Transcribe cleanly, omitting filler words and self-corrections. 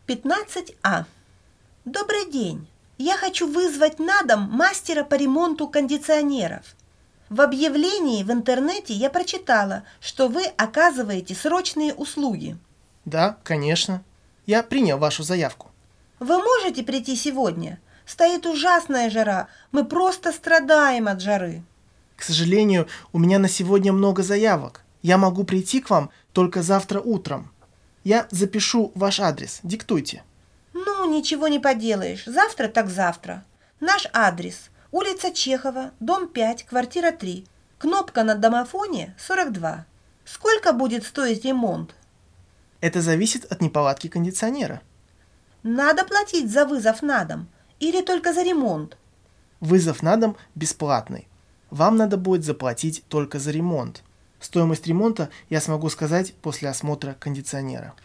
15А. Добрый день. Я хочу вызвать на дом мастера по ремонту кондиционеров. В объявлении в интернете я прочитала, что вы оказываете срочные услуги. Да, конечно. Я принял вашу заявку. Вы можете прийти сегодня? Стоит ужасная жара, мы просто страдаем от жары. К сожалению, у меня на сегодня много заявок. Я могу прийти к вам только завтра утром. Я запишу ваш адрес. Диктуйте. Ну, ничего не поделаешь. Завтра так завтра. Наш адрес. Улица Чехова, дом 5, квартира 3. Кнопка на домофоне 42. Сколько будет стоить ремонт? Это зависит от неполадки кондиционера. Надо платить за вызов на дом или только за ремонт? Вызов на дом бесплатный. Вам надо будет заплатить только за ремонт. Стоимость ремонта я смогу сказать после осмотра кондиционера.